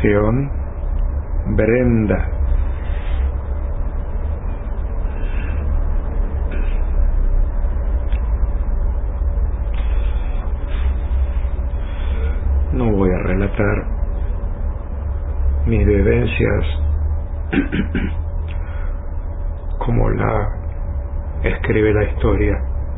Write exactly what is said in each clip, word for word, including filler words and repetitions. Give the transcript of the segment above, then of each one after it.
Continuación, Brenda. No voy a relatar mis vivencias como la escribe la historia.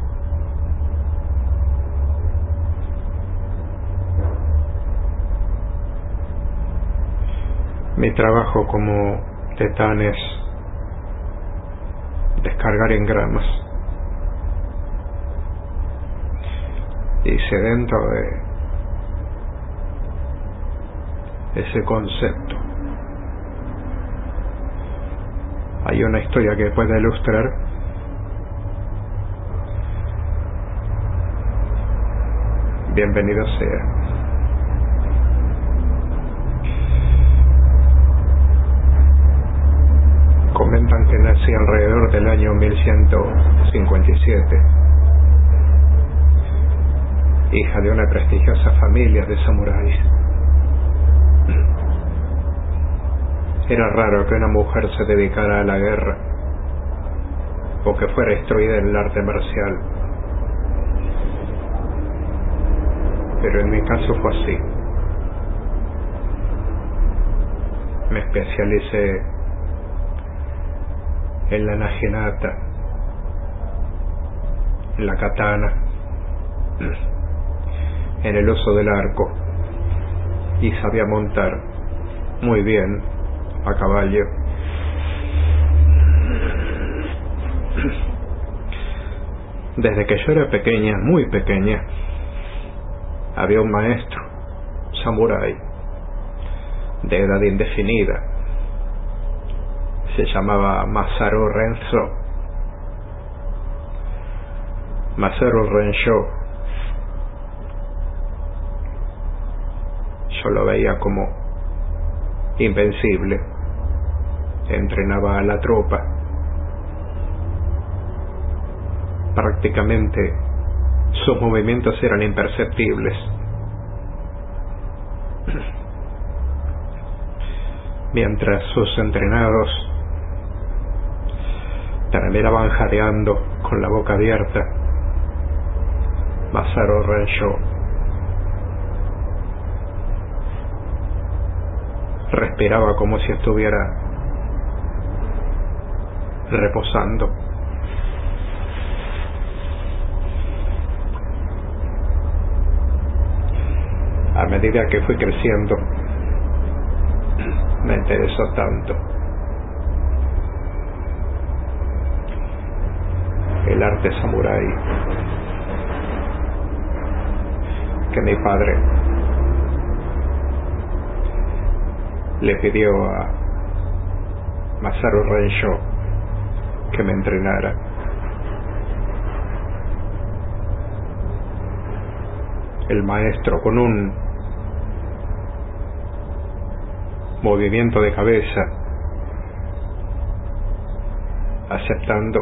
Mi trabajo como tetán es descargar engramas, y si dentro de ese concepto hay una historia que pueda ilustrar, bienvenido sea. Comentan que nací alrededor del año mil ciento cincuenta y siete, hija de una prestigiosa familia de samuráis. Era raro que una mujer se dedicara a la guerra o que fuera instruida en el arte marcial, pero en mi caso fue así. Me especialicé en la naginata, en la katana, en el uso del arco, y sabía montar muy bien a caballo. Desde que yo era pequeña, muy pequeña, había un maestro samurái de edad indefinida. Se llamaba Masaru Renzo, Masaru Rensho. Yo lo veía como invencible. Entrenaba a la tropa. Prácticamente sus movimientos eran imperceptibles. Mientras sus entrenados terminaban jadeando con la boca abierta, Masaru Rensho respiraba como si estuviera reposando. A medida que fui creciendo, me interesó tanto el arte samurái que mi padre le pidió a Masaru Rensho que me entrenara. El maestro, con un movimiento de cabeza, aceptando,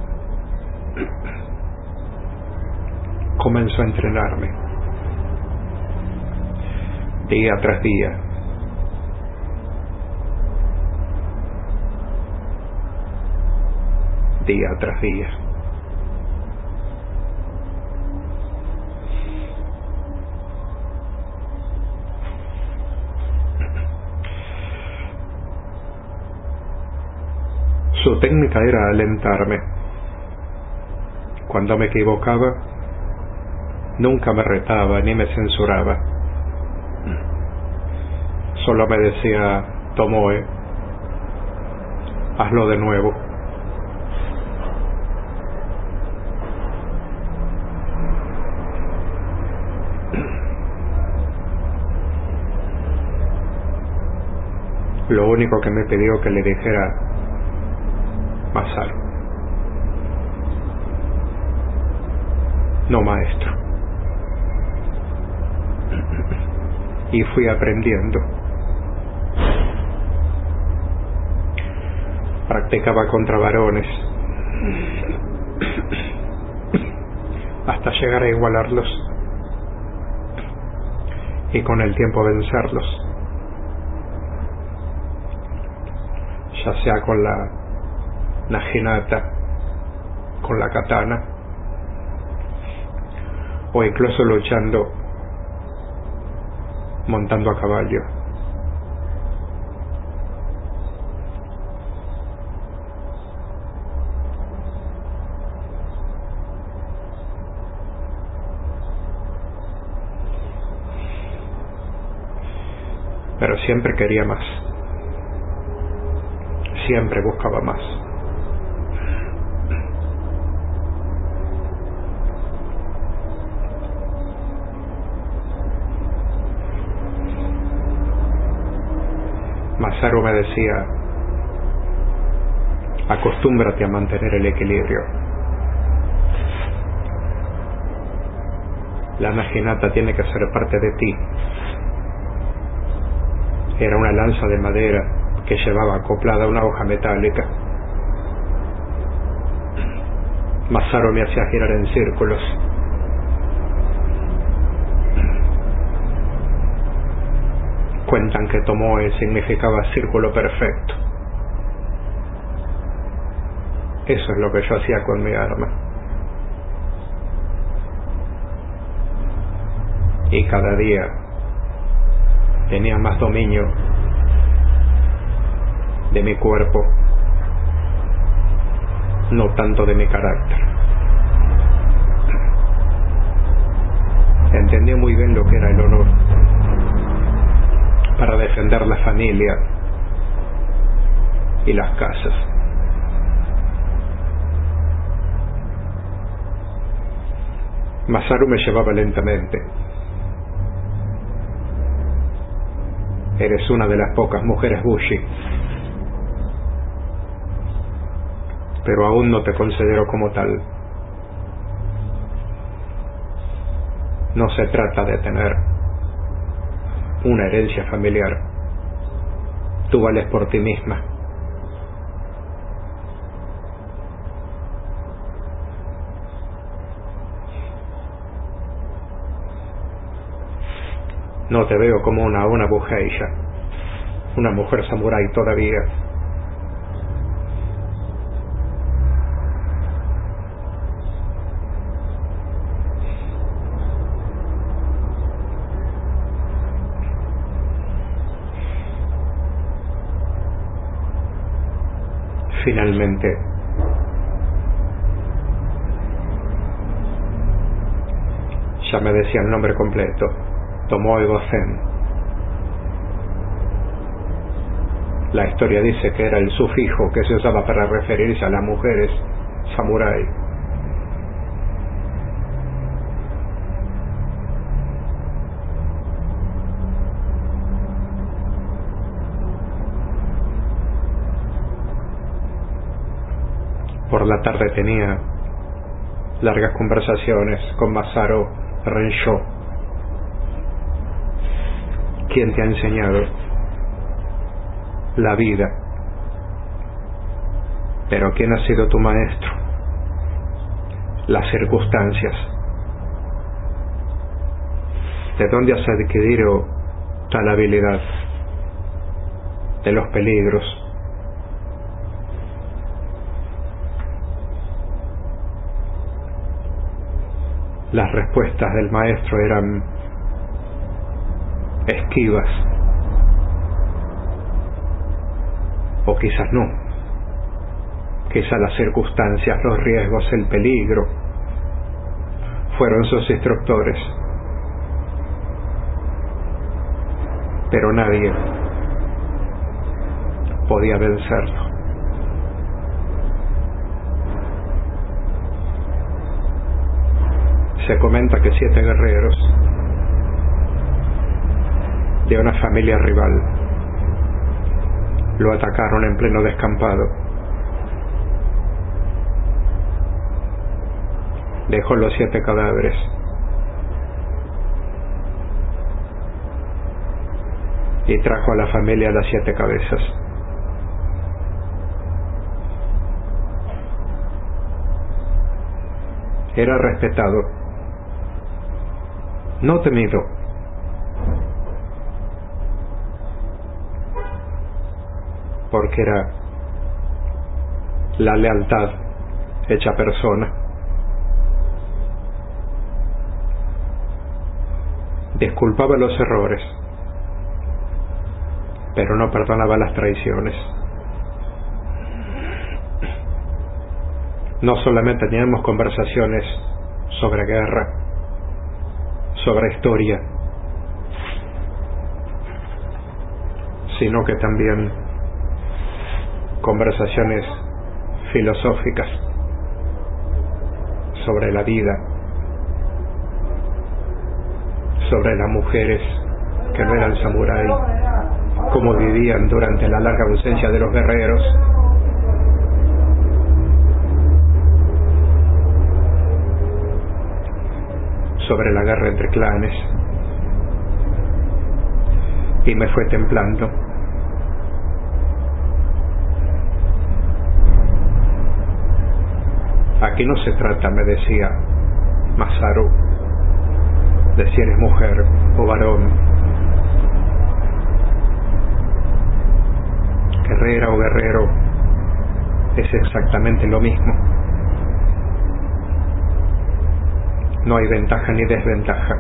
comenzó a entrenarme día tras día. Día tras día. Su técnica era alentarme. Cuando me equivocaba, nunca me retaba ni me censuraba. Solo me decía: Tomoe, hazlo de nuevo. Lo único que me pidió que le dijera: Masaru, no maestro. Y fui aprendiendo. Practicaba contra varones hasta llegar a igualarlos y con el tiempo vencerlos. ya sea con la naginata, con la katana, o incluso luchando montando a caballo. Pero siempre quería más, siempre buscaba más. Masaru me decía: acostúmbrate a mantener el equilibrio. La naginata tiene que ser parte de ti. Era una lanza de madera que llevaba acoplada una hoja metálica. Masaru me hacía girar en círculos. Cuentan que Tomoe significaba círculo perfecto. Eso es lo que yo hacía con mi arma. Y cada día tenía más dominio de mi cuerpo, no tanto de mi carácter. Entendí muy bien lo que era el honor para defender la familia y las casas. Masaru me llevaba lentamente. Eres una de las pocas mujeres Bushi, pero aún no te considero como tal. No se trata de tener una herencia familiar. Tú vales por ti misma. No te veo como una una bugeisha, una mujer samurái todavía. Finalmente, ya me decía el nombre completo: Tomoe Gozen. La historia dice que era el sufijo que se usaba para referirse a las mujeres samurái. Por la tarde tenía largas conversaciones con Masaru Rensho. ¿Quién te ha enseñado? La vida. Pero ¿quién ha sido tu maestro? Las circunstancias. ¿De dónde has adquirido tal habilidad? De los peligros. Las respuestas del maestro eran esquivas, o quizás no. Quizás las circunstancias, los riesgos, el peligro fueron sus instructores, pero nadie podía vencerlo. Se comenta que siete guerreros de una familia rival lo atacaron en pleno descampado. Dejó los siete cadáveres. Y trajo a la familia las siete cabezas. Era respetado, no temido. Porque era la lealtad hecha persona. Disculpaba los errores, pero no perdonaba las traiciones. No solamente teníamos conversaciones sobre guerra, sobre historia, sino que también conversaciones filosóficas sobre la vida, sobre las mujeres que no eran samurái, cómo vivían durante la larga ausencia de los guerreros, sobre la guerra entre clanes, y me fue templando. Aquí no se trata, me decía Masaru, de si eres mujer o varón, guerrera o guerrero, es exactamente lo mismo. No hay ventaja ni desventaja.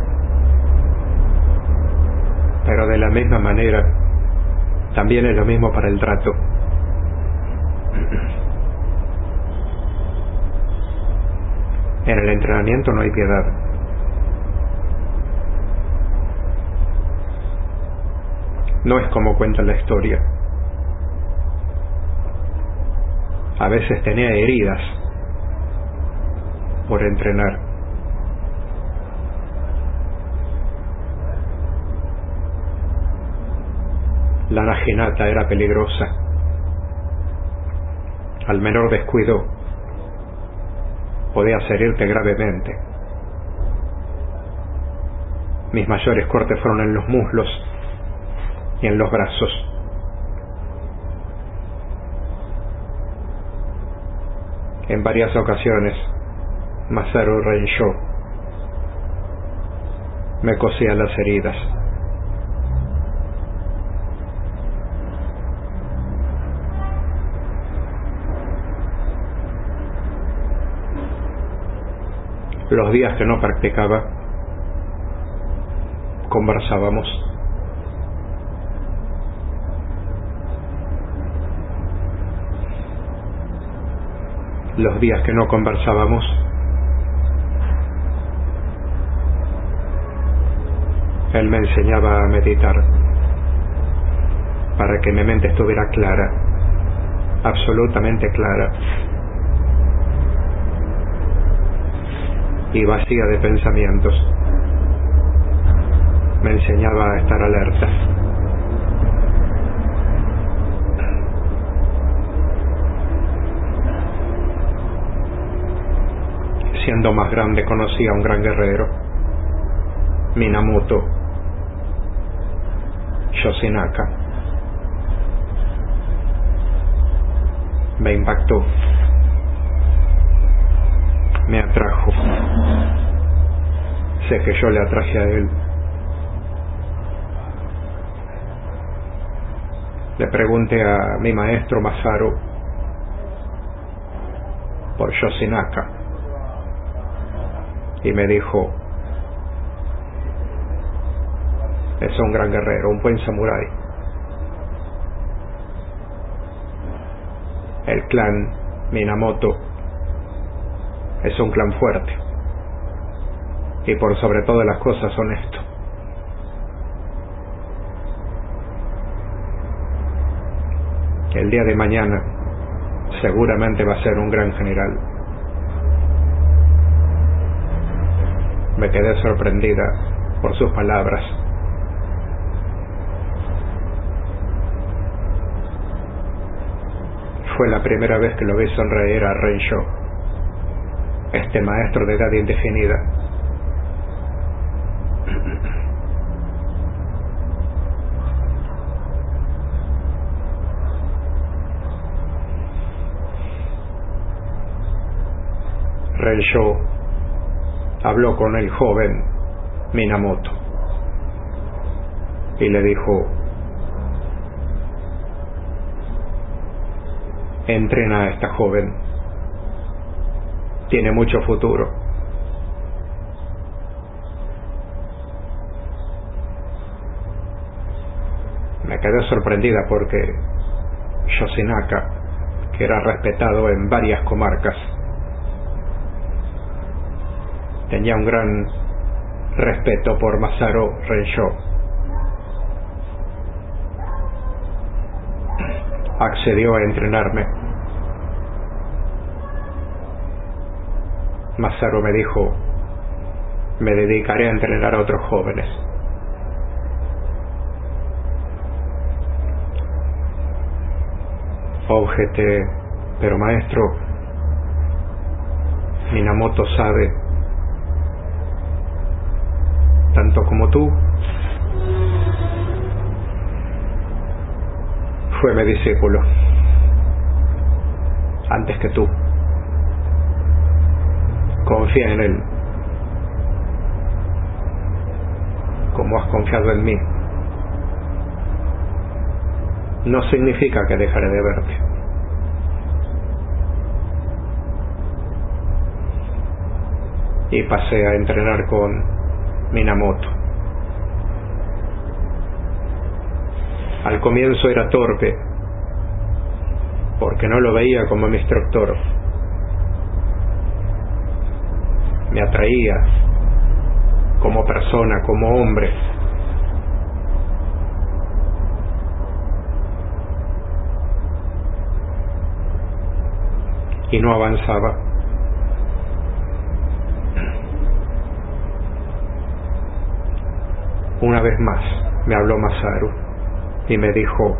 Pero de la misma manera, también es lo mismo para el trato. En el entrenamiento no hay piedad. No es como cuenta la historia. A veces tenía heridas por entrenar. La naginata era peligrosa. Al menor descuido podías herirte gravemente. Mis mayores cortes fueron en los muslos y en los brazos. En varias ocasiones, Masaru Rensho me cosía las heridas. Los días que no practicaba, conversábamos. Los días que no conversábamos, él me enseñaba a meditar para que mi mente estuviera clara, absolutamente clara y vacía de pensamientos. Me enseñaba a estar alerta. Siendo más grande conocí a un gran guerrero, Minamoto Yoshinaka. Me impactó, me atrajo. Sé que yo le atraje a él. Le pregunté a mi maestro Masaru por Yoshinaka y me dijo: es un gran guerrero, un buen samurái. El clan Minamoto es un clan fuerte y por sobre todas las cosas honesto. El día de mañana seguramente va a ser un gran general. Me quedé sorprendida por sus palabras. Fue la primera vez que lo vi sonreír a Rensho, este maestro de edad indefinida. Rensho habló con el joven Minamoto y le dijo: Entrena a esta joven. Tiene mucho futuro. Me quedé sorprendida porque Yoshinaka, que era respetado en varias comarcas, tenía un gran respeto por Masaru Rensho. Accedió a entrenarme. Masaru me dijo: me dedicaré a entrenar a otros jóvenes. Objeté: pero maestro, Minamoto sabe, tanto como tú, fue mi discípulo antes que tú. Confía en él como has confiado en mí. No significa que dejaré de verte. Y pasé a entrenar con Minamoto. Al comienzo era torpe, porque no lo veía como mi instructor. Me atraía como persona, como hombre. Y no avanzaba. Una vez más me habló Masaru y me dijo: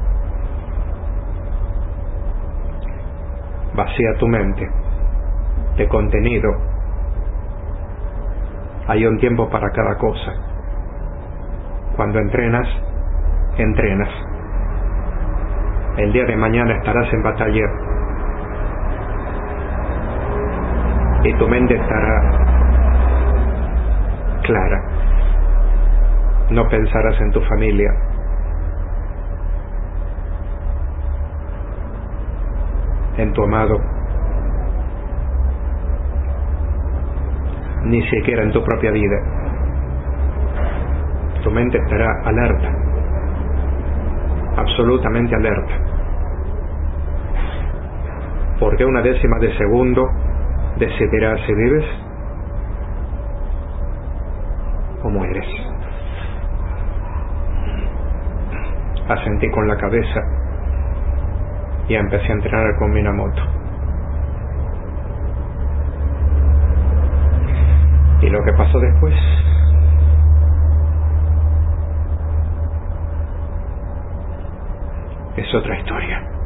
vacía tu mente de contenido. Hay un tiempo para cada cosa. Cuando entrenas, entrenas. El día de mañana estarás en batalla y tu mente estará clara. No pensarás en tu familia. En tu amado. Ni siquiera en tu propia vida. Tu mente estará alerta. Absolutamente alerta. Porque una décima de segundo decidirá si vives o mueres. Asentí con la cabeza y empecé a entrenar con Minamoto. Y lo que pasó después es otra historia.